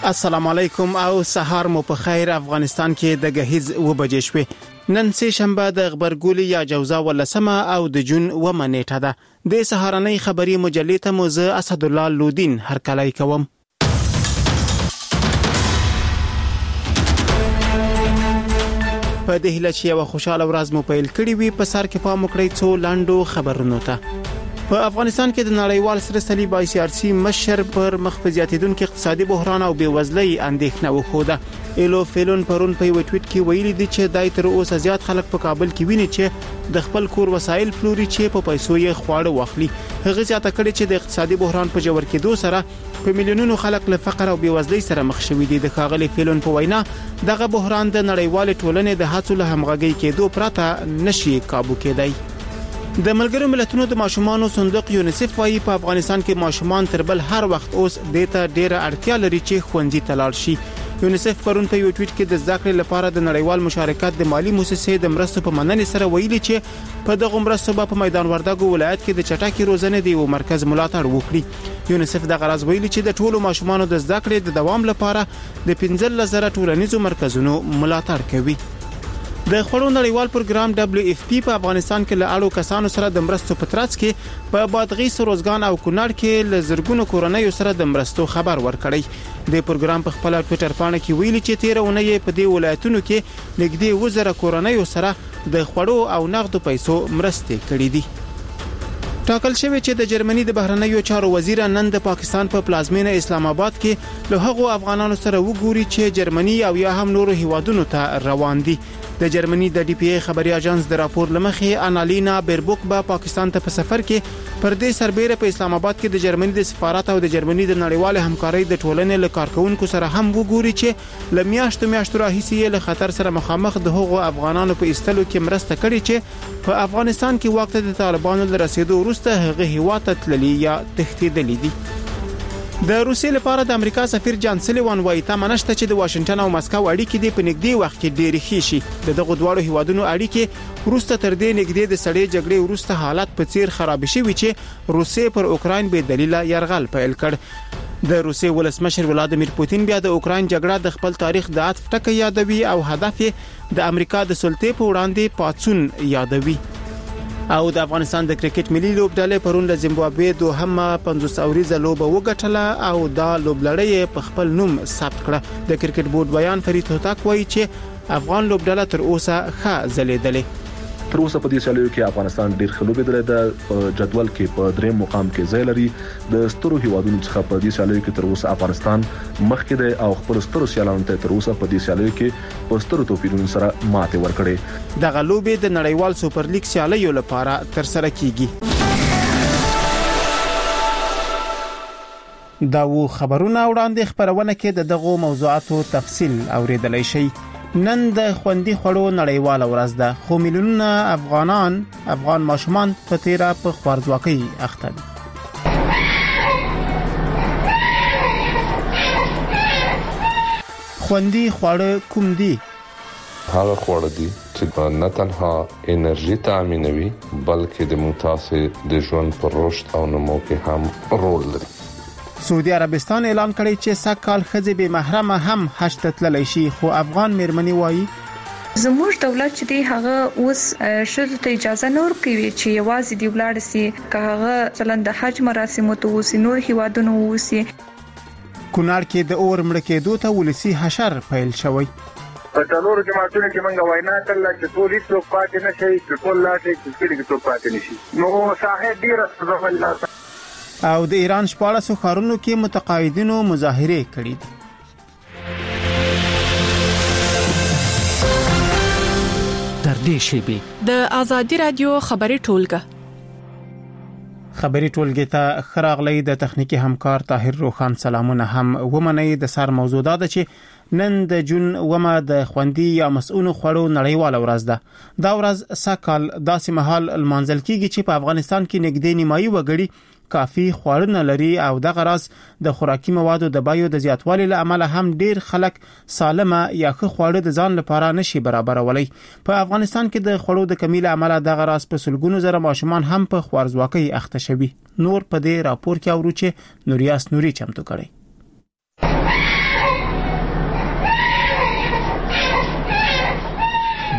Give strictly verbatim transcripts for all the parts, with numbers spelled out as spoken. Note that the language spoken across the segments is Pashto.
السلام علیکم او سهار مو په خیر. افغانستان کې د غهیز و بجې شوې. نن سه شنبه د خبرګولي یا جوزا ولسمه او د جون و منېټه ده. د سهارنۍ خبري مجلې ته موزه اسد الله لودین هرکلای کوم. په دې هله چې یو خوشاله ورځ مو پیل کړی وي په سر کې پام وکړئ څو لاندو خبرونو ته. په افغانستان کې د نړیوال سره صلیب آی سی آر سی مشر پر مخ په زیاتیدونکو اقتصادي بحران او بیوزلۍ اندېښنه وښوده. ایلو فیلون پرون په یو ټویټ کې ویلي دي چې دای تر اوسه زیات خلک په کابل کې ویني چې د خپل کور وسایل پلوري چې په پیسو یې خواړه واخلي. هغه زیاته کړي چې د اقتصادي بحران په جوړ کېدو سره په میلیونونو خلک له فقر او بیوزلۍ سره مخ شوي دي. د ښاغلي فیلون په وینا دغه بحران د نړیوال ټولنې د هڅو له همغږۍ کېدو پرته نشي کابو کېدای. د ملګرو ملتونو د ماشومانو صندوق یونیسف وايي په افغانستان کې ماشومان تر بل هر وخت اوس دته ډیره اړتیا لري چې ښوونځي ته لاړ شي. یونیسف پرون په یو ټویټ کې د زده کړې لپاره د نړیوال مشارکت د مالی مؤسسې د مرستو په مننې سره ویلي چې په دغه مرستو په میدان وردګو ولایت کې د چټکي روزنې د یو مرکز ملاتړ وکړي. یونیسف د غرض ویلي چې د ټولو ماشومانو د زده کړې د دوام لپاره د پنځه زره ټولنیزو مرکزونو ملاتړ کوي. د خړو نړیوال پروګرام دبليو اف پی په افغانستان کې له اړو کسانو سره د مرستو په ترڅ کې په بادغیس، روزګان او کونړ کې له زرګونو کورنۍ سره د مرستو خبر ورکړی. د پروګرام په خپل ټوئیټر باندې کې ویلي چې تیر اونۍ په دې ولایتونو کې نږدې وزره کورنۍ سره د خړو او نغدو پیسو مرستې کړې دي. ټاکل شوی چې د جرمني د بهرنیو چارو وزیر نن د پاکستان په پلازمینه اسلام آباد کې له هغو افغانانو سره وګوري چې جرمني او یا هم نورو هیوادونو ته روان دي. د جرمني د ډي پی ای خبري اژانس د راپور لمخې انالینا بیربوک به پاکستان ته په سفر کې پر دې سربېره په اسلام آباد کې د جرمني د سفارت او د جرمني د نړیوال همکارۍ د ټولنې له کارکونکو سره هم وګوري چې لمیاشتو میاشتو راهیسې له خطر سره مخامخ د هغو افغانانو په ایستلو کې مرسته کړې چې په افغانستان کې وخت د طالبانو له رسیدو وروسته هغه هیواد ته تللي یا تښتېدلي دي. د روسیې لپاره د امریکا سفیر جان سلیوان وایي تمنشته چې د واشنگټن او مسکو اړیکې د په نږدې وخت کې ډېرې ښې شي. د دغه دواړو هیوادونو اړیکې وروسته تر دې نږدې د سړې جګړې وروسته حالت په څیر خراب شوي چې روسیې پر اوکراین به دلیل يرغل پیل کړ. د روسیې ولسمشر ولادیمیر پوتین بیا د اوکراین جګړه د خپل تاریخ د عطف ټکی یادوي او هدف یې د امریکا د سلطې په وړاندې پاتسون یادوي. او د افغانستان د کرکټ ملي لوبډلې پرون د زیمبابوې دوهمه پنځوس اوریزه لوبه وګټله او دا لوبلړۍ په خپل نوم ثبت کړه. د کرکټ بورډ بیان فرید هوتک وایي چې افغان لوبډله تر اوسه ښه ځلېدلې. تر اوسه په دې سیالیو کې افغانستان ډیر ښه لوبېدلی ده. په جدول کې په دریم مقام کې ځای لري. د سترو هیوادونو څخه په دې سیالیو کې تر اوسه افغانستان مخکې دی او خپل سترو سیالانو ته تر اوسه په دې سیالیو کې په سترو توپیرونو سره ماتې ورکړې. دغه لوبې د نړیوال سوپر لیګ سیالیو لپاره تر سره کیږي. دا و خبرونه وړاندې خبرونه کې د دغو موضوعاتو تفصیل اوریدلای شي. نن د خوندي خړو نړیواله ورځ ده خو میلیونونه افغانان افغان ماشومان په تیرا په خوارځواکۍ اخته دي. خوندي خواړه کوم دي؟ هغه خواړه دي چې نه تنها انرژي تامینوي بلکې د متاثر د ژوند پر رشد او نمو کې هم رول لري. سعودي عربستان اعلان کړی چې سکهال خځې به محرمه هم حج ته تللی شي خو افغان میرمنې وایي زموږ دولت چې دی هغه اوس شذ ته اجازه نور کوي چې یوازې دی ولاړ سي که هغه مثلا د حج مراسم ته وسی نور هیوادونو وسی. کونړ کې د اور مړ کېدو ته ولسی حشر پیل شوی. په څلورو جماعتونو کې منګه وینا کړل چې ټول هیڅ څوک پاتې نشي چې ټول لاټې چې څوک پاتې نشي. نو صاحب ډیر سره الله او د ایران شپاړسو ښارونو کې متقاعدینو مظاهره کړې دي. تر دې شیبې د ازادي رادیو خبري ټولګه خبري ټولګه ته خراغلی د تخنیکی همکار طاهر روخان سلامونه هم ومني. د سر موضوع دا ده چې نن د جون ومه د خوندي یا مسؤونو خړو نړیواله ورځ ده. دا ورځ سکهال داسې مهال المنزل کیږي چې په افغانستان کې نږدې نیمایي وګړي کافي خواړه نه لري او د غراس د خوراکي موادو د بایو د زیاتوالي له امله هم ډیر خلک سالمه یا ښه خواړه د ځان لپاره نشي برابرولای. په افغانستان کې د خواړو د کمی له امله د غراس په سلګونو زره ماشومان هم په خوارځواکۍ اخته شوي. نور په دې راپور کې اورو چې نوریاس نوري چمتو کړي.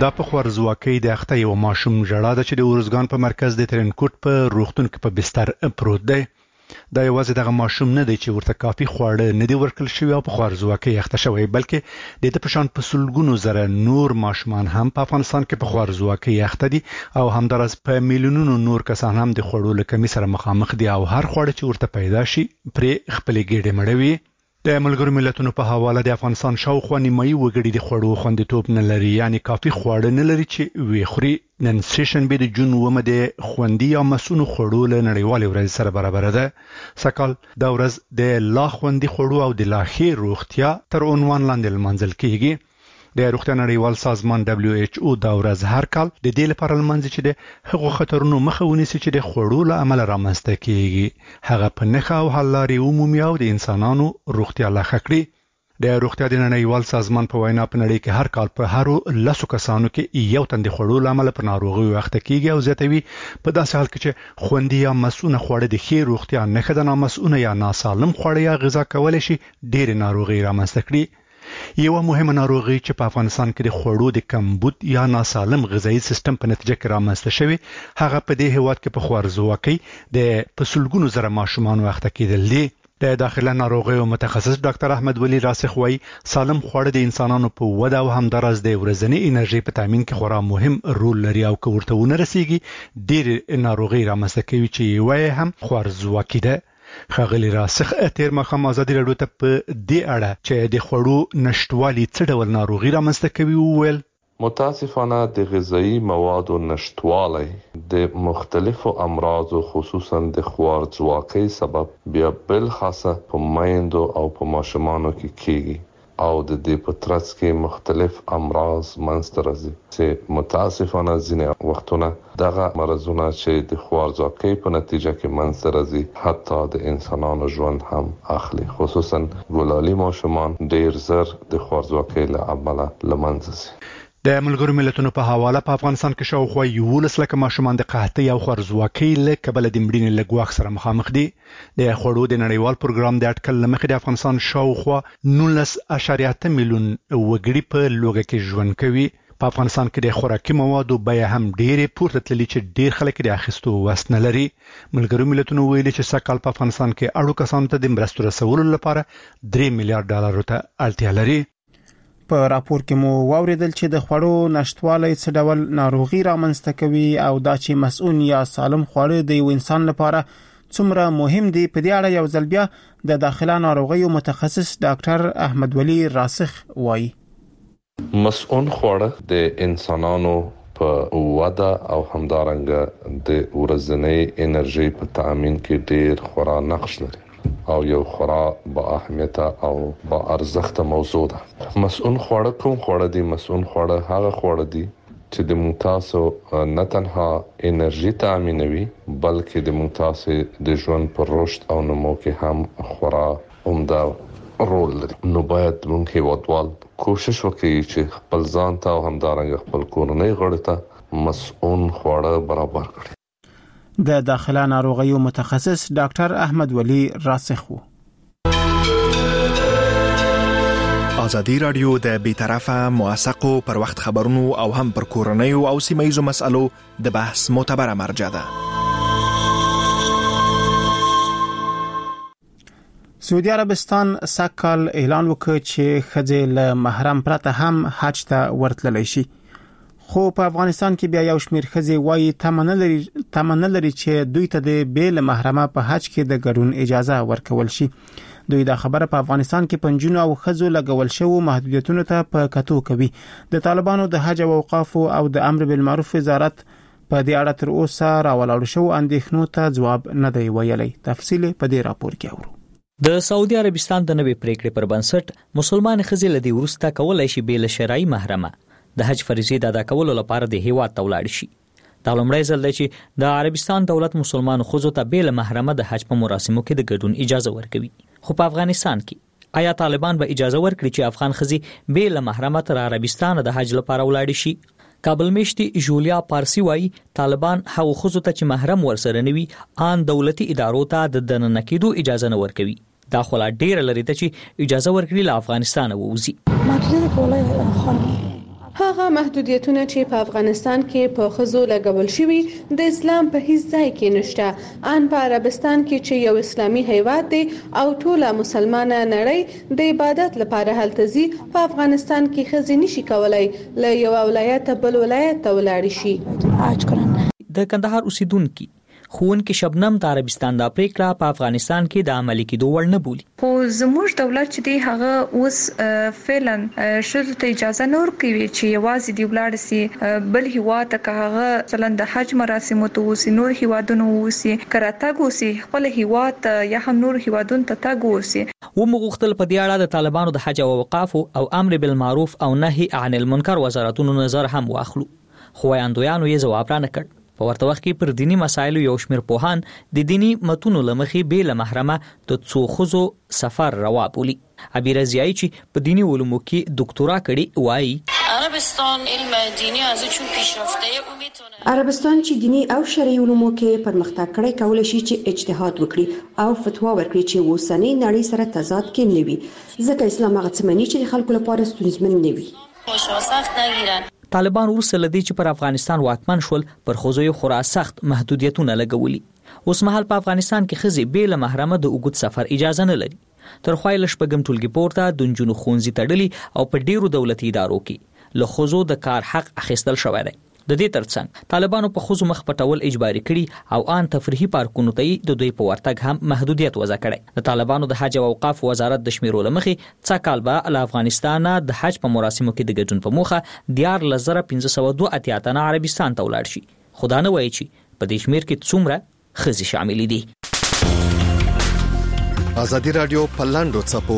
دا په خوارزواکۍ د اخته یو ماشوم ژړا ده چې د اورزګان په مرکز د ترنکوټ په روغتون کې په بستر پروت دی. دا یوازې دغه ماشوم نه دی چې ورته کافي خواړه نه دی ورکړل شوی او په خوارزواکۍ اخته شوی، بلکې د دې په شان په سلګونو زره نور ماشومان هم په افغانستان کې په خوارزواکۍ اخته دي او همدارس په میلیونونو نور کسان هم د خوړو له کمی سره مخامخ دي او هر خواړه چې ورته پیدا شي پرې خپلې ګېډې مړوي. د ملګرو ملتونو په حواله د افغانستان شاوخوا نیمایي وګړي د خوړو خوندیتوب نه لري، یعنی کافي خواړه نه لري چې وی خوري. نن سیشنبه د جون اومه د خوندي یا مسونو خوړو له نړیوالې ورځې سره برابر ده. سکهال دا ورځ د لا خوندي خوړو او د لا ښې روغتیا تر عنوان لاندې لمانځل کیږي. د روغتیا نړیوال سازمان دبليو ایچ او دا ورځ هر کال د دې لپاره لمانځي چې د هغو خطرونو مخه ونیسي چې د خوړو له امله رامنځته کیږي، هغه په نښه او حل لارې عمومي او د انسانانو روغتیا لا ښه کړي. د روغتیا د نړیوال سازمان په وینا په نړۍ کې هر کال په هرو لسو کسانو کې یو تن د خوړو له امله په ناروغیو اخته کیږي او زیاتوي په داسې حال کې چې خوندي یا مسونه خواړه د ښې روغتیا نښه ده، نامسونه یا ناسالم خواړه یا غذا کولی شي ډېرې ناروغۍ رامنځته کړي. یو مهمه ناروغي چې په افغانستان کې د خوړو د کمبود یا ناسالم غذایی سیستم په نتیجه کې رامنځته شوی، هغه په دې هیواد کې په خوارزواکۍ د پسلګونو زره ماشومان اخته کېدل دي. د داخله ناروغیو متخصص ډاکټر احمد ولی راسخ وایي سالم خواړه د انسانانو په وده او همدارس د ورځنی انرژي په تامین کې خورا مهم رول لري او که ورته ونه رسیږي ډېر ناروغي رامنځته کوي چې یو هم خوارزواکۍ ده. ښاغلي راسخ تیر مخام ازادي راډیو ته په دې اړه چې د خوړو نشټوالي څه ډول ناروغي رامنځته کوي وویل متاسفانه د غذایی موادو نشټوالی د مختلفو امراضو خصوصا د خوارزواکۍ سبب بیا بل خاصه په میندو او په ماشومانو کې کیږي او د دې په ترڅ کې مختلف امراض منځته راځي چې متاسفانه ځینې وختونه دغه مرضونه چې د خوارزواکۍ په نتیجه کې منځته راځي حتی د انسانانو ژوند هم اخلي، خصوصا ګلالي ماشومان ډېر زر د خوارزواکۍ له امله له منځه ځي. د ملګرو ملتونو په حواله په افغانستان کې شاوخوا یولس لکه ماشومان د قحطۍ او خوارزواکۍ له کبله د مړینې له ګواښ سره مخامخ دي. د خوړو د نړیوال پروګرام د اټکل له مخې د افغانستان شاوخوا نولس اعشاریه اته میلیون وګړي په لوږه کې ژوند کوي. په افغانستان کې د خوراکي موادو بیه هم ډېرې پورته تللي چې ډېر خلک د اخیستو وس نه لري. ملګرو ملتونو ویلي چې سږ کال په افغانستان کې اړو کسانو ته د مرستو رسولو لپاره درې میلیارډ ډالرو ته اړتیا لري. په راپور کې مو واوریدل چې د خوړو نشټوالی څه ډول ناروغي رامنځته کوي او دا چې مسؤن یا سالم خواړه د یو انسان لپاره څومره مهم دي. په دې اړه یو ځل بیا د داخله ناروغیو متخصص ډاکټر احمد ولی راسخ وایي مسؤن خواړه د انسانانو په وده او همدارنګه د ورځنی انرژي په تامین کې ډېر خورا نقش لري او یو خورا با اهمیت او با ارزښت موضوع ده. مسؤن خواړه کوم خواړه دي؟ مسؤن خواړه هغه خواړه دي چې د متاسو نه تنها انرژي تامینوي بلکې د متاسو د ژوند پر رشد او نمو کې هم خورا عمده رول لري. نو باید موږ هیوادوال کوشش وکړي چې خپل ځان ته او همدارنګه خپل کورنۍ غړو ته مسؤن خواړه برابر کړي. د داخله ناروغیو متخصص ډاکټر احمد ولی راسخ وو. ازادي راډیو د بیطرفه موثقو پر وخت خبرونو او هم پر کورنیو او سیمایي مسایلو د بحث معتبره مرجع ده. سعودي عربستان سکهال اعلان وکړ چې ښځې له محرم پرته هم حج ته ورتللی شي، خو په افغانستان کې بیا یو شمېر ښځې وایي تمه لري تمه نه لري چې دوی ته د بیل محرمه په حج کې د ګډون اجازه ورکول شي. دوی دا خبره په افغانستان کې پنځونو او ښځو لګول شوو محدودیتونو ته په کتو کوي. د طالبانو د حج او اوقاف او د امر بالمعروف وزارت په دې اړه تر اوسه راولاړ شو اندېښنو ته ځواب نه دی ویلی. تفصیل په دې راپور کې اورو. د سعودي عربستان د نوې پریکړې پر بنسټ مسلمان ښځې له دې وروسته کولای شي بیل شرعي محرمه د حج فریضې د ادا کولو لپاره د هیواد ته ولاړ شي. دا لومړی ځل دی چې د عربستان دولت مسلمان ښځو ته بیل محرمه د حج په مراسمو کې د ګډون اجازه ورکوي. خو په افغانستان کې آیا طالبان به اجازه ورکړي چې افغان ښځې بیل محرمه تر عربستان د حج لپاره ولاړ شي؟ کابل میشتي جولیا پارسی وایي طالبان هغو ښځو ته چې محرم ورسره نه وي ان دولتي ادارو ته د دننه کېدو اجازه نه ورکوي. دا خو لا ډېره لري ته چې اجازه ورکړي له افغانستانه ووځي. هغه محدودیتونه چې په افغانستان کې په خزو لګول شوی د اسلام په هیڅ ځای کې نشته. ان په عربستان کې چې یو اسلامي هیواد دی او ټوله مسلمانه نړۍ د عبادت لپاره هلته ځي، په افغانستان کې خزي نشي کولای له یو ولایت بل ولایت ته ولاړ شي. د کندهار اوسیدونکو خوونکې شبنم د عربستان د پریکړه په افغانستان کې د عملي کېدو وړ نه بولي. خو زموږ دولت چې دی هغه اوس فعلا شذ ته اجازه نور کوي چې یوازې دی ولاړ سي بل هیواد ته هغه مثلا د حج مراسم ته وسی نور هیوادونو وسی کراتګ وسی خپل هیواد یا هم نور هیوادونو ته تاګ وسی. و مغختل په دی اړه د طالبانو د حج او اوقاف او امر بالمعروف او نهي عن المنکر وزارتونو نظر هم واخلو، خو یاندویانو یې جواب را نه کړ. په ورته وخت کې پر دینی مسایلو یو شمېر پوهان د دینی متونو لمخې به له محرمه د څو خزو سفر روا بولی. ابي رضیای چې په دینی علومو کې دکتورا کړي وایي عربستان علم دینی از چون پیشرفته او میتونه عربستان چې دینی او شرعي علومو کې پرمختګ کړي کولای شي چې اجتهاد وکړي او فتوا ورکړي چې اوسنۍ نړۍ سره تضاد کې نه وي، ځکه اسلام هغه څه مني چې د خلکو لپاره ستونزمن نه وي. مشاسخت نگیرن. طالبان ورسره لدی چې پر افغانستان واکمن شول پر خوځوي خورا سخت محدودیتونه لګولي. اوس مهال په افغانستان کې خزي بیل محرمه د اوږد سفر اجازه نه لري. تر خوایل شپږم ټولګي پورته د جنونو خونځي تړلي او په ډیرو دولتي ادارو کې له خوځو د کار حق اخیستل شوی دی. د دې ترڅنګ طالبانو په خوځو مخ پټول اجباري کړي او ان تفریحي پارکونو ته د دوی په ورتګ هم محدودیت وضع کړي. د طالبانو د حج او اوقاف وزارت د شمیرو لمخې څا کال به له افغانستان د حج په مراسمو کې د ګډون په موخه دیار لزره پنځه سوه دوه اتیا تنه عربستان ته ولاړ شي. خدا نه وایي چې په دې شمیر کې څومره خزي شامل دي. ازادي رادیو په لاندو چپو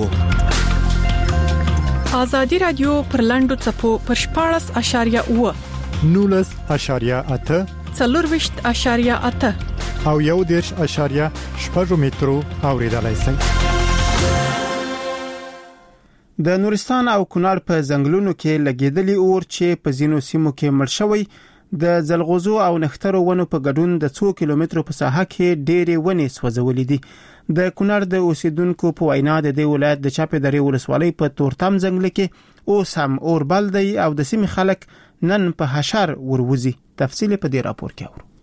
ازادي رادیو پر لاندو چپو پر شپاړس اشاریه اوه نولس اشاریه اته څلورویشت اشاریه اته او یو دیرش اشاریه شپږ مترو اوریدلای شئ. د نورستان او کونړ په ځنګلونو کې لګیدلی اور چې په زینو سیمو کې مړ شوی د زلغوزو او نخترو ونو په ګډون د څو کیلومترو په ساحه کې ډېرې ونې سوځولې دي. د کونړ د اوسیدونکو په وینا د دې ولایت د چاپې درې ولسوالۍ په تورتم ځنګل کې اوس هم اور بل دی او د سیمې خلک نن په حشر وروزي. تفصیل په دې راپور کې اورو.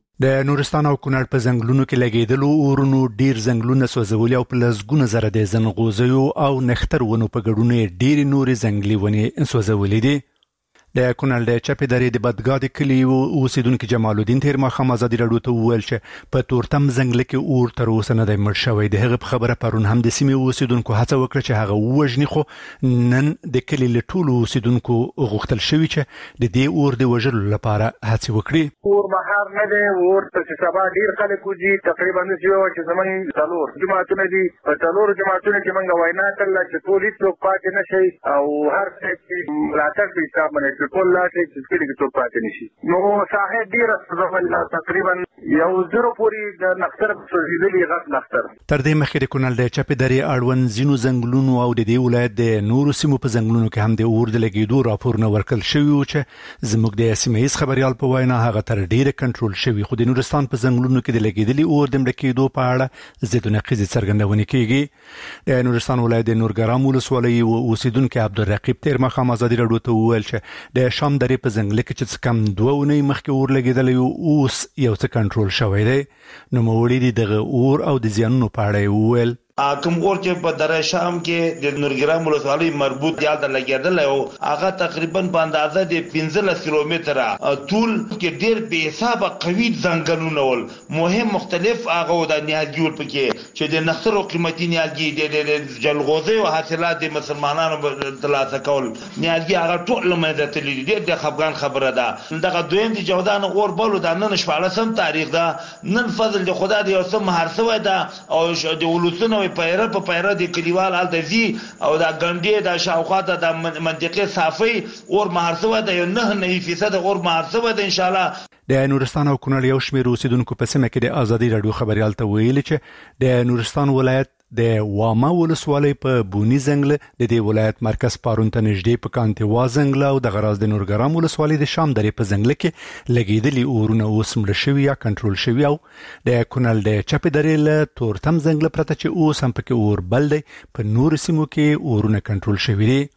د نورستان او کونړ په ځنګلونو کې لګیدلو اورونو ډیر ځنګلونه سوځولي او په لسګونه زره د زنغوزیو او نختر ونو په ګډون ډیر نورې ځنګلي ونې سوځولې دي. د کونړ د چپې درې د بدګاد کلی اوسیدونکو جمال الدین تیر مخه ازادي رادیو ته وویل چې په تورتم ځنګل کې اور تر اوسه نه دی مړ شوی. د هغه خبره پرون هم د سیمې اوسیدونکو هڅه وکړه چې هغه ووژني، خو نن د کلی له ټولو اوسیدونکو غوښتل شوی چې د دې اور د وژلو لپاره هڅه وکړي. اور مهار نه دی، اور څه سبا ډیر خلک وځي، تقریبا یو چې زمون څلور جماعتونه دي، په څلور جماعتونه کې موږ وینا کړل چې ټول هیڅ پاتې نشي او هر څه چې راتګ به حساب باندې ټول لاټ چې کلی کې ټول پاتې نشي. نو صاحب ډیر ځوړل تقریبا یو زرو پوری د نختر سوزیدلی غټ نختر. تر دې مخکې د کونړ د چپې درې اړوند زینو ځنګلونو او د دې ولایت د نورو سیمو په ځنګلونو کې هم د اور د لګیدو راپورونه ورکړل شوی و چې زموږ د سیمه‌یز خبريال په وینا هغه تر ډیره کنټرول شوی، خو د نورستان په ځنګلونو کې د لګیدلي اور د مړ کېدو په اړه زیاتونه نقیزه څرګندونه کیږي. د نورستان ولایت د نورګرام ولسوالۍ او اوسیدونکو عبدالرقیب تیر مخه ازادي رادیو ته وویل چې د شام درې په ځنګل کې چې کم دوه ونې مخکې اور لګیدلی اوس یو څه کنټرول شوی دی. نو مولوی دی دغه اور او د زیانونو په اړه وویل کوم اور چې په دره شام کې د نورګرام ولسوالۍ مربوط یاد لګیدل او هغه تقریبا په اندازه د پنځلس کیلومتره طول کې ډیر به حساب قوي ځنګلونه ول مهم مختلف هغه د نیالګي ور پکې چې د نختر او قیمتي نیالګي د جلغوزي او حاصلات د مسلمانانو ترلاسه کول نیالګي هغه ټول مده تللی دي. د خفغان خبره ده دغه دویم د جودان اور بولو د نن شپږم تاریخ ده. نن فضل د خدا د یوسم هرڅوي ده او د ولوسونو پیره په پیره د کلیوال ال د زی او د ګنډې د شاوخاته د منطقې صافي اور مهرسوه د نه نه فیصد اور مهرسوه د ان شاء الله. د نورستان او کونړ یو شمېر اوسیدونکو په سیمه کې د ازادي رادیو خبريال ته ویلي چې د نورستان ولایت د واما ولسوالۍ په بونی ځنګل د دې ولایت مرکز پارون ته نږدې په کانتوا ځنګل او د غراز د نورګرام ولسوالۍ د شام درې په ځنګل کې لګیدلي اورونه اوس مړ شوي یا کنټرول شوي او د کونړ د چپې درې له تورتم ځنګل پرته چې اوس هم پکې اور بل دی په نور سیمو کې اورونه کنټرول شوي دي.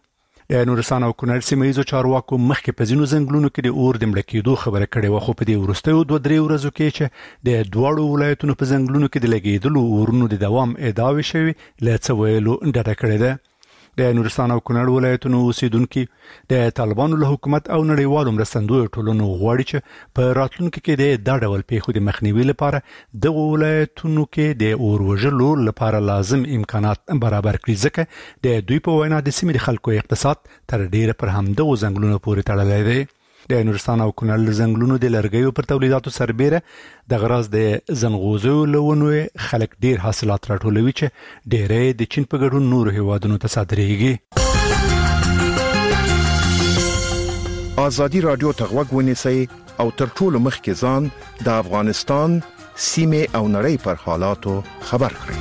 د نورستان او کونړ سیمه ییزو چارواکو مخکې په ځینو ځنګلونو کې د اور د مړه کېدو خبره کړې وه، خو په دې وروستیو دوه درې ورځو کې چې د دواړو ولایتونو په ځنګلونو کې د لګېدلو اورونو د دوام ادعاوې شوي له څه ویلو ډډه کړې ده. د نورستان او کونړ ولایتونو اوسیدونکي د طالبانو له حکومت او نړیوالو مرستندویو ټولنو غواړي چې په راتلونکي کې د دا ډول پیښو د مخنیوي لپاره دغه ولایتونو کې د اور وژلو لپاره لازم امکانات برابر کړي، ځکه د دوی په وینا د سیمې د خلکو اقتصاد تر ډیره پر همدغو ځنګلونو پورې تړلی دی. د نورستان او کونړ ځنګلونو د لرګیو پر تولیداتو سربیره د غراز د ځنغوزیو له ونو خلک ډیر حاصلات راټولوي چې ډیری د چین په ګډون نورو هیوادونو ته صادریږي. ازادي رادیو ته غوږ ونیسئ او تر ټولو مخکې ځان د افغانستان سیمې او نړۍ پر حالاتو خبر کړئ.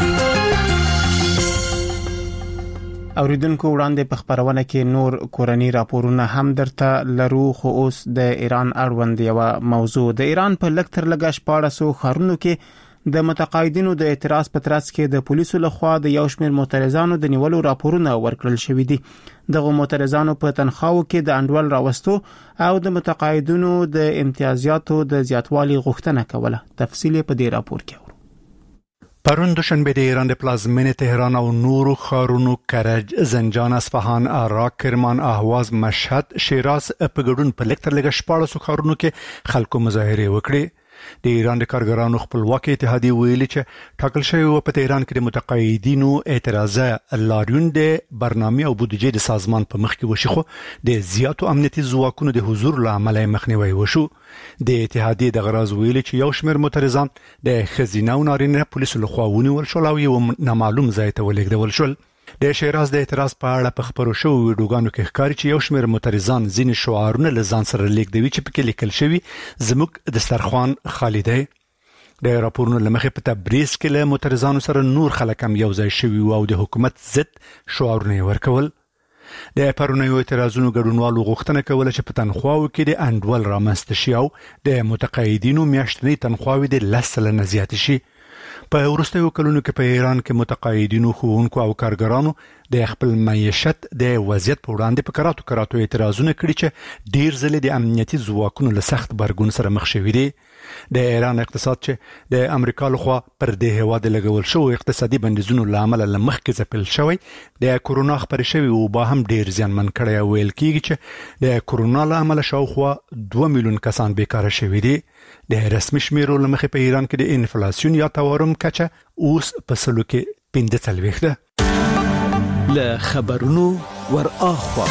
اوریدونکو وړاندې په خبرونه کې نور کورنی راپورونه هم درته لرو، خو اوس د ایران اړوند یو موضوع. د ایران په لږ تر لږه شپاړسو ښارونو کې د متقاعدینو د اعتراض په ترڅ کې د پولیسو لخوا د یو شمېر معترضانو د نیولو راپورونه ورکړل شوې دي. دغه معترضانو په تنخواو کې د انډول راوستو او د متقاعدینو د امتیازاتو د زیاتوالي غوښتنه کوله. تفصیل په دې راپور کې پرون دوشنبه د ایران د پلازمینې تهران او نورو ښارونو کرج، زنجان، اصفهان، عراق، کرمان، اهواز، مشهد، شیراز په ګډون په لږ تر لږه شپاړسو ښارونو کې خلکو مظاهرې وکړې. د ایران د کارګرانو خپلواکي اتحادیه ویلي چې ټاکل شوی و په تهران کې د متقاعدینو اعتراضه لاریون د برنامه او بودیجې د سازمان په مخ کې وشي، خو د زیاتو امنیتي ځواکونو د حضور له امله مخنیوي وشو. د اتحادیه د غراز ویلي چې یو شمېر معترضان د خزینه او نارینه پولیسو لخوا ونیول شول او یو نامعلوم ځای ته ولېږدول شول. د شیراز د اعتراض په اړه په خبرو شوو ویډیوګانو کې ښکاري چې یو شمېر معترضان ځینې شعارونه له ځان سره لیږدوي چې پکې لیکل شوي زموږ دسترخوان خالی دی. د راپورونو له مخې په تبریز کې له معترضانو سره نور خلک هم یو ځای شوي او د حکومت ضد شعارونه یې ورکول. د پرونیو اعتراضونو ګډونوالو غوښتنه کوله چې په تنخواو کې د انډول رامنځته شي او د متقاعدینو میاشتنۍ تنخواوې د لس سلنه زیاتې شي. په وروستیو کلونو کې په ایران کې متقاعدینو، ښوونکو او کارګرانو د خپل معیشت د وضعیت په وړاندې په کراتو کراتو اعتراضونه کړي چې ډیر ځله د امنیتي ځواکونو له سخت برګون سره مخ شوي دي. د ایران اقتصاد چې د امریکا لخوا پر دې هیواد لګول شو اقتصادي بندیزونو له امله له مخکې ځپل شوی، د کورونا خپرې شوی وبا هم ډیر زیانمن کړی او ویل کېږي چې د کورونا له امله شاوخوا دوه میلیون کسان بیکاره شوي دي. د رسمي شمیرو له مخې په ایران کې د انفلاسیون یا تورم کچه اوس په سلو کې پنځه څلوېښت ده. له خبرونو ور اخوا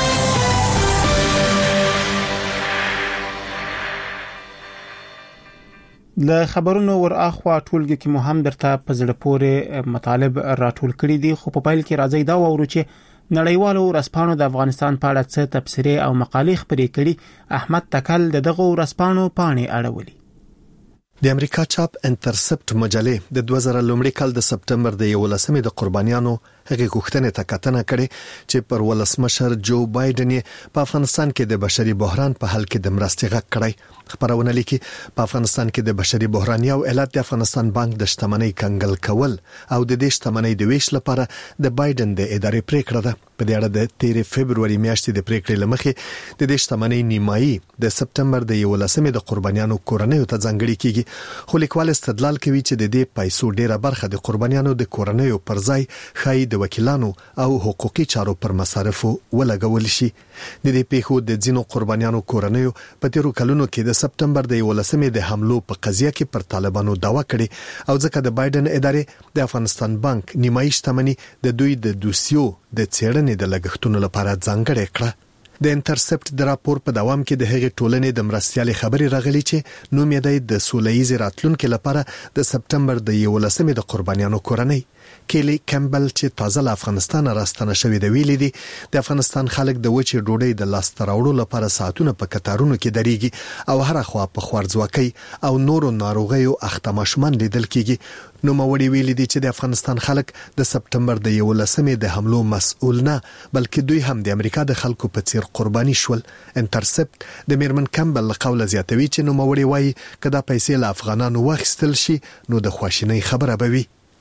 له خبرونو ور اخوا ټولګي کې مو هم درته په زړه پورې مطالب راټول کړي دي، خو په پایل کې راځي دا وورو چې نړیوالو ورځپاڼو د افغانستان په اړه څه تبصرې او مقالې خپرې کړي. احمد تکل د دغه ورځپاڼو پاڼې اړولي. د امریکا چاپ انټرسپټ مجلې د دوه زره لومړي کال د سپټمبر د یولسمې د قربانیانو هغه غوښتنې ته کتنه کړې چې پر ولسمشر جو بایدن په افغانستان کې د بشري بحران په حل کې د مرستې غږ کړی. خبرونه لیکي په افغانستان کې د بشري بحران یو علت د افغانستان بانک د شتمنۍ کنګل کول او د دې شتمنۍ د ویش لپاره د بایدن د ادارې پریکړه ده. په دې اړه د تیر فبرवरी میاشتې د پریکړې لمخې د دې شتمنۍ نیمایي د سپټمبر د یولسمې د قربانیانو کورنیو ته ځانګړي کیږي، خو لیکوال استدلال کوي چې د دې پیسو ډیره برخه د قربانیانو د کورنیو پر ځای خای د وکیلانو او حقوقي چارو پر مصارفو ولګول شي. د دې پیښو د ځینو قربانیانو کورنیو په تیرو کلونو کې د سپټمبر د یولسمې د حملو په قضیه کې پر طالبانو دعوا کړې او ځکه د بایدن ادارې د افغانستان بانک نیمایي شتمنۍ د دوی د دوسیو د څېړنې د لګښتونو لپاره ځانګړې کړه. د انټرسپټ د راپور په دوام کې د هغې ټولنې د مرستيالي خبرې راغلي چې نوم یې د سولهییز راتلونکو لپاره د سپټمبر د یولسمې د قربانیانو کورنۍ کیلی کمبل چې تازه له افغانستان راستنه شوې د ویلي دي د افغانستان خلک د وچې ډوډۍ د لاس تراوړو لپاره ساعتونه په کتارونو کې درېږي او هر خوا په خوارځواکۍ او نورو ناروغیو اخته ماشومان لیدل کیږي. نو موري ویلي دي چې د افغانستان خلک د سپټمبر د یولسمې د حملو مسؤل نه بلکې دوی هم د امریکا د خلکو په څیر قرباني شول. انټرسپټ د میرمن کمبل له قوله زیاتوي چې نو موري وایي کدا پیسې له افغانانو واخیستل شي نو د خواشینۍ خبره به وي.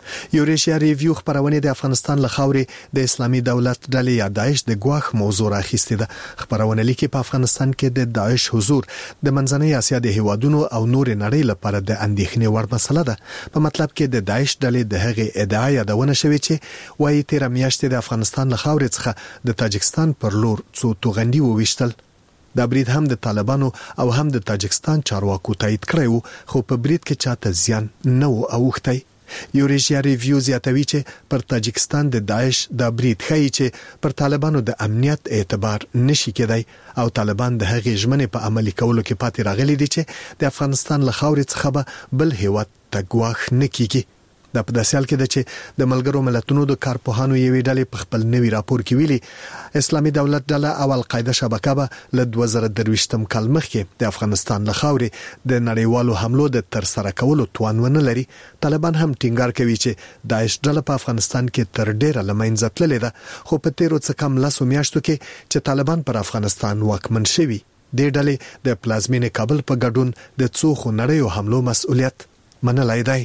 یوریشیا ریویو خبرونه د افغانستان له خاورې د اسلامي دولت ډلې یا داعش د ګواښ موضوع راخیستې ده. خبرونه لیکي په افغانستان کې د داعش حضور د منځنۍ اسیا د هیوادونو او نور نړۍ لپاره د اندېښنې وړ مسله ده. په مطلب کې د داعش ډلې د هغې ادعا یادونه شوې چې وايي تیر میاشتې د افغانستان له خاورې څخه د تاجکستان پر لور څو توغندي وويشتل. دا برید هم د طالبانو او هم د تاجکستان چارواکو تایید کړی وو، خو په برید کې چاته زیان نه و اوښتی. یوریشیا ریویو زیاتوي چې پر تاجکستان د داعش د برید ښیي چې پر طالبانو د امنیت اعتبار نشي کېدای او طالبان د هغې ژمنې په عملي کولو کې پاتې راغلي دي چې د افغانستان له خاورې څخه به بل هیواد ته ګواښ نه کیږي. دا په داسې حال کې ده چې د ملګرو ملتونو د کارپوهانو یوې ډلې په خپل نوي راپور کې ویلي اسلامي دولت ډله او القاعده شبکه به له دوه زره درویشتم کال مخکې د افغانستان له خاورې د نړیوالو حملو د تر سره کولو توان ونه لري. طالبان هم ټینګار کوي چې داعش ډله په افغانستان کې تر ډیره لمنځه تللې ده، خو په تیرو څه کم لسو میاشتو کې چې طالبان پر افغانستان واکمن شوي د ډلې د پلازمینې کابل په ګډون د څو خونړیو حملو مسؤلیت منلای دی.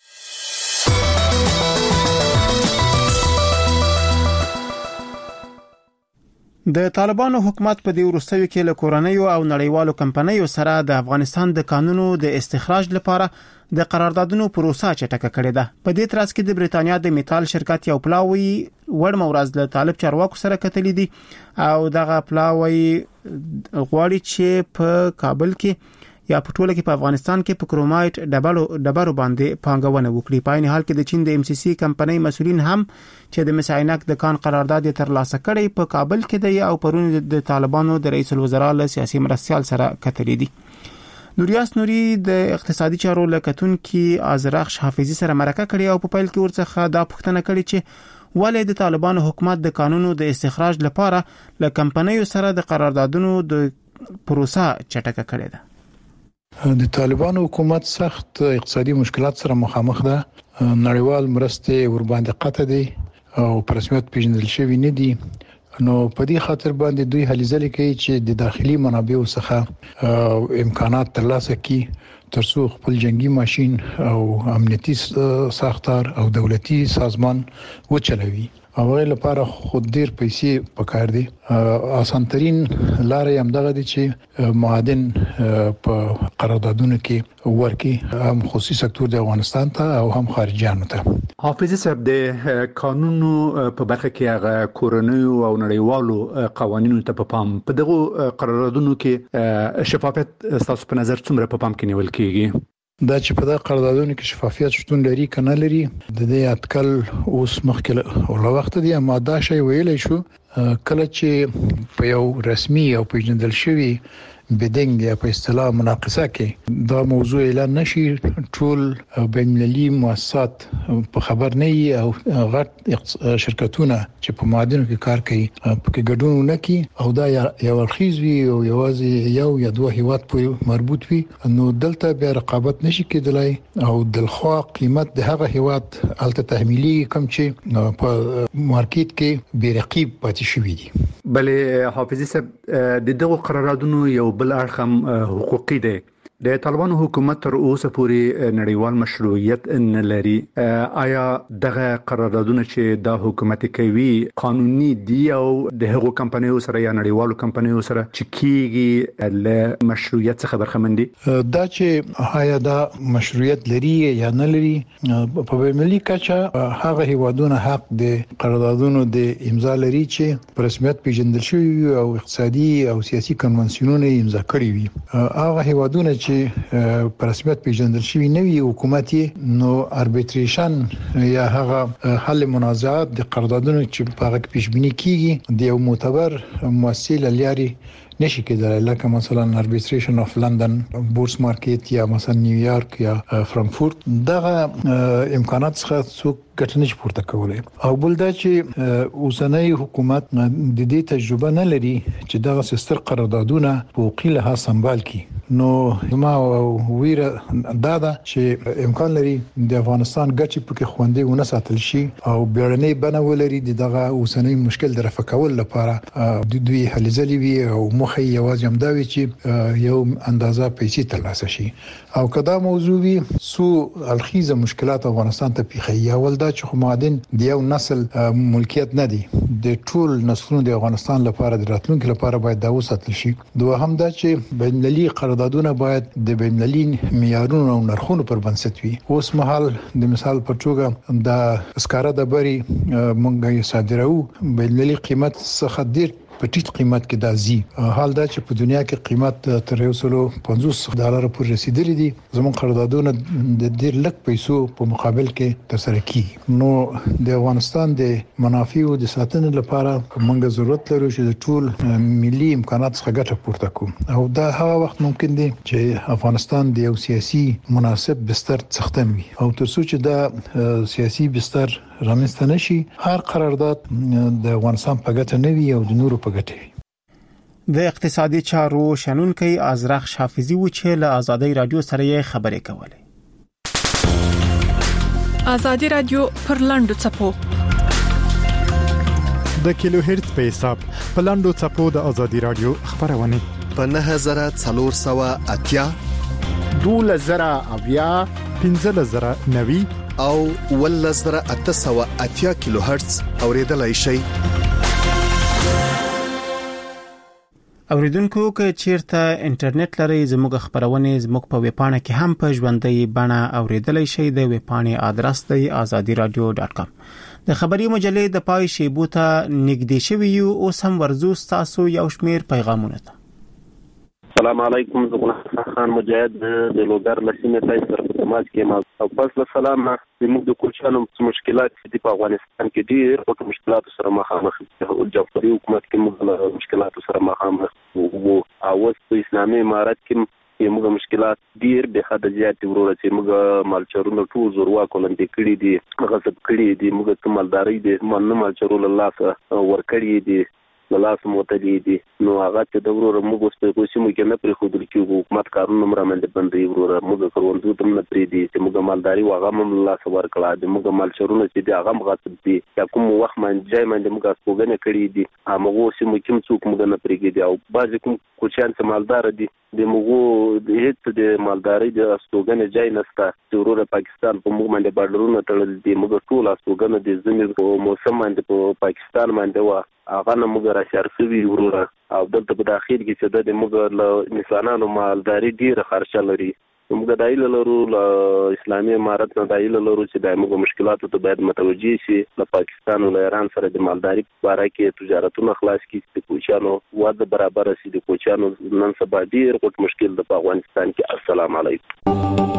د طالبانو حکومت په دې وروستیو کې له کورنیو او نړیوالو کمپنیو سره د افغانستان د قانونو د استخراج لپاره د قراردادونو پروسه چټکه کړې ده. په دې ترڅ کې د بریتانیا د میټال شرکت یو پلاوی وړ مورز له طالب چارواکو سره کتلې دي او دغه پلاوی غواړي چې په کابل کې یا په ټوله کې په افغانستان کې په کرومایټ ډبرو ډبرو باندې پانګونه وکړي. په عین حال کې د چین د ام سی سی کمپنۍ مسولین هم چې د مساینک د کان قرارداد ترلاسه کړي په کابل کې دی او پرون د طالبانو د رئیس الوزرا له سیاسي مرستيال سره کتلې دي. نوریاس نوري د اقتصادي چارو لکتون کې ازرخ حافظي سره مرکه کړي او په پیل کې ورڅخه دا پوښتنه کړي چې ولې د طالبانو حکومت د قانونو د استخراج لپاره له کمپنیو سره د قراردادونو د پروسه چټکه کړې ده. د طالبانو حکومت سخت اقتصادي مشکلات سره مخامخ ده. نړیوال مرستې ور باندې قطع دي او په رسمیت پیژندل شوی نه دي، نو په دې خاطر باندې دوی هلې ځلې کوي چې د داخلي منابعو څخه امکانات ترلاسه کړي ترڅو خپل جنگي ماشين او امنیتي ساختار او دولتي سازمان وچلوي. اوغه لپاره خود ډیر پیسې پکار دي. آسان ترين لارې هم دغه دي چې معادن په قراردادونو کې ورکی هم خصوصي سکتور د افغانستان ته او هم خارجيانو ته. حافظ صاحب د قانونو په برخه کې هغه کورنیو او نړیوالو قوانینو ته په پام په دغه قراردادونو کې شفافیت تاسو په نظر څومره په پام کې نیول کیږي؟ دا چې په دغه قراردادونو کې شفافیت شتون لري کنه لري د دې اټکل اوس مخکې او وخت دی اما دا شی ویلې شو کله چې په یو رسمي او پیژندل شوی بدنګ یا په اصطلاح مناقصه کې دا موضوع اعلان نشي، ټول بین المللي مؤسسات په خبر نه وي او غټ شرکتونه چې په معادنو کې کار کوي په کې ګډون نه کوي او دا یو ورخیز وي او یوازې یو یا دوه هیواد په مربوط وي، نو دلته بیا رقابت نشي کېدلای او دلخوا قیمت د هغه هیواد الته تحمیلي کم چې په مارکیټ کې بې رقیب پاتې شوی دي. بلې حافظي صاحب د دغه قراردادونو یو بل اړخ حقوقي دی. د طالبانو حکومت تر اوسه پورې نړیوال مشروعیت نه لري. آیا دغه قراردادونه چې د حکومت کوي قانوني دي او د هغو کمپنیو سره یا نړیوالو کمپنیو سره چې کیږي له مشروعیت څخه برخمن دي؟ دا چې آیا دا مشروعیت لري یا نه لري په بین‌المللي کچه هغه هیوادونه حق د قراردادونو د امضا لري چې په رسمیت پیژندل شوی او اقتصادي او سیاسي کنوانسیونونه امضا کړی وي. هغه هیوادونه چې په رسمیت پیژندل شوی نوی حکومت نو اربیټریشن یا هغه حل منازعات د قراردادونو چې په هغه پیش بینی کیږي د یو معتبر مؤسسه لاري نشي کېدای، لکه مثلا اربیټریشن اف لندن بورس مارکیټ یا مثلا نیویارک یا فرانکفورت. دغه امکانات څخه څوک ګټه نشي پورته کولای. او بل دا چې اوسنۍ حکومت د دې تجربه نه لري چې دغه سستر قراردادونه په حقوقي لحاظ سمبال کړي، نو ما ویره دا ده چې امکان لري د افغانستان ګټې پکې خوندې ونه ساتل شي او بیړنۍ بڼه ولري دغه اوسنۍ مشکل د رفع کول لپاره د دوی هلې ځلې وي او مخ خوخه یوازې هم دا وی چې یو اندازه پیسې ترلاسه شي او کدا موضوع وی سو الخیزه مشکلات افغانستان ته پیخي اول دا چې معدن د یو نسل ملکیت نه دی د ټول نسلونو د افغانستان لپاره د راتلونکو لپاره باید دا وساتل شي دوهم دا چې بین المللي قراردادونه باید د بین المللي معیارونو او نرخونو پر بنسټ وي اوس مهال د مثال په توګه د اسکاره د بری مونږ یې صادرو بین المللي قیمت څخه ډیر په ټیټ قیمت کې دازي حال دا چې په دنیا کې قیمت تر یو سل پنځوس ډالر پورې رسیدلی دي زموږ قراردادونه د ډیر لږ پیسو په مقابل کې ترسره کیږي نو د افغانستان د منافعو د ساتنې لپاره موږ ضرورت لرو چې د ټول ملي امکانات څخه ګټه پورته کړو او دا هغه وخت ممکن دی چې افغانستان د یو سیاسي مناسب بستر څښتن وي او تر څو چې دا سیاسي بستر رامنځته نشي هر قرارداد د افغانستان په ګټه نه وي او د نورو په ګټه وي د اقتصادي چارو شنونکي ازرخ حافظي و چې له ازادي رادیو سره خبرې کولې ازادي رادیو پر لاندو چپو د کیلو هرتز په حساب په لاندو چپو د ازادي رادیو خبرونه په نه هزار څلور سوه اتیا دوله زره اویا پنځه زره نوي او ول زره اته سوه اتیا کیلو هرتز اوریدلای شي اوریدونکو که چیرته انټرنیټ لري زموږ خبرونه زموږ په ویب پاڼه کې هم په ژوندۍ بڼه اوریدلای شي د ویب پاڼې ادرس دی azadi radio dot com د خبري مجلې د پای شیبو ته نږدې شوی یو او سم ورزو تاسو یو شمیر پیغامونه ته السلام علیکم زه خان مجاهد د لوګر لسینې تای سره په تماس کې ما او پس له سلام نه زموږ د کوچانو مشکلات چې په افغانستان کې ډېر په مشکلاتو سره مخامخ دي او جعفری حکومت کې موږ مشکلاتو سره مخامخ وو او په اسلامي امارات کې موږ مشکلات ډېر به حد زیات ورور چې موږ مالچرونو ټول زوروا کولندې کړي دي غصب کړي دي موږ ته مالداري دي من مالچرول الله ور کړی دي لاس موتلی دي نو هغه ته د ورور موږ اوس په کوشش کې نه پرې خو د حکومت کارونه مرامل بندي ورور موږ کروندو تم نه پرې دي چې موږ مالداري واغه مم الله سوار کړه دي موږ مال شرونه چې دي هغه مغصب دي یا کوم وخت من ځای من موږ سپوږنه کړی دي هغه اوس موږ کوم څوک موږ نه پرې دي او بعض کوم کوچان چې مالدار دي د موږ د هیڅ د مالداري د سپوږنه ځای نشته چې ورور پاکستان په موږ باندې بارډرونه تړل دي موږ ټول سپوږنه د زمير په موسم باندې په پاکستان باندې وا هغه نه موږ را شرفوي ورور او دلته په داخل کې چې د موږ له انسانانو مالداري ډیره خرچه لري موږ دایله لرو له اسلامي امارت نه دایله لرو چې د موږ مشکلاتو ته باید متوجي شي له پاکستان او ایران سره د مالداري په اړه کې تجارتونه خلاص کړي د کوچانو واده برابر شي د کوچانو نن سبا ډیر غټ مشکل د افغانستان کې السلام علیکم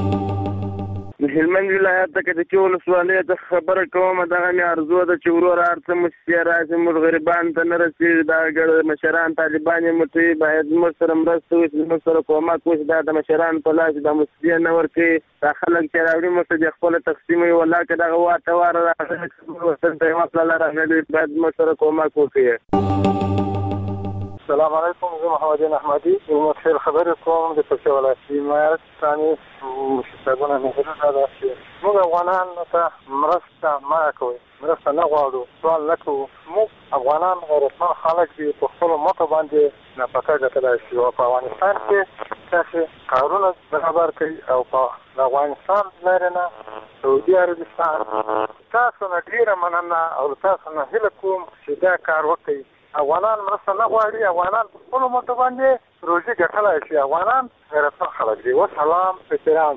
هلمند ولایت ته د چول سوالې د خبره کوم دغه مې ارزو د چورور ارته مشکل راځي موږ غریبان ته نه رسیږي دا ګړ مشران طالبان متي باید موږ سره مرسته وکړي موږ سره کومک وکړي دا د مشران په لاس د مسئله نه ورکي دا خلک چې راوړي موږ د خپل تقسیم وي ولا که دغه واټه واره راځي وطن ته وصله لري باید موږ سره کومک وکړي السلام علیکم زه محمد احمدی زه خیر خبرې کوم د پښتو ولایتي مایات ثاني مشتاقونه نه هدا چې موږ افغانان ته مرسته ما کوي مرسته نه غواړو سوال نکو موږ افغانان غیرتمن خلک دي په خپل مت باندې نه پکا ګټلای شي او په افغانستان کې تاسو کارونه برابر کوي او په افغانستان لرنه سعودي عربستان تاسو نه ډیره مننه او تاسو نه هیله کوم چې دا کار وکړي افغانان مرسته نه غواړي افغانان په خپل مت باندې روزي ګټلای شي افغانان غیرتمن خلک دي والسلام احترام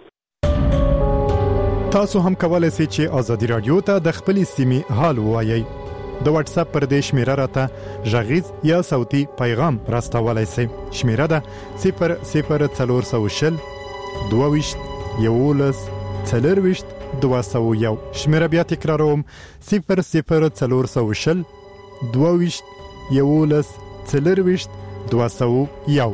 تاسو هم کولای شئ چې ازادي رادیو ته د خپل سیمې حال وایي د واتس اپ پر دې شمیره راته ژغیز یا صوتي پیغام راستولای شئ شمیره ده صفر صفر څلور سوه شل دوه ویشت یولس څلور ویشت دوه سوه یو شمیره بیا تکراروم صفر صفر څلور سوه شل دوه ویشت یولس څلور ویشت دوه سوه یو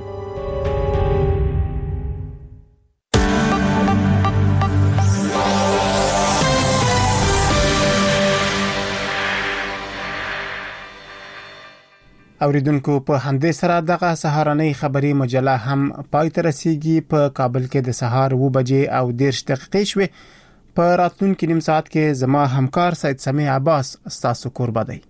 اوریدونکو په همدې سره دغه سهارنۍ خبري مجله هم پای ته رسیدي په کابل کې د سهار و بجې او دیرش دقیقې شوه په راتلونکي نیم ساعت کې زما همکار سید سمیع عباس ستاسو قربا دی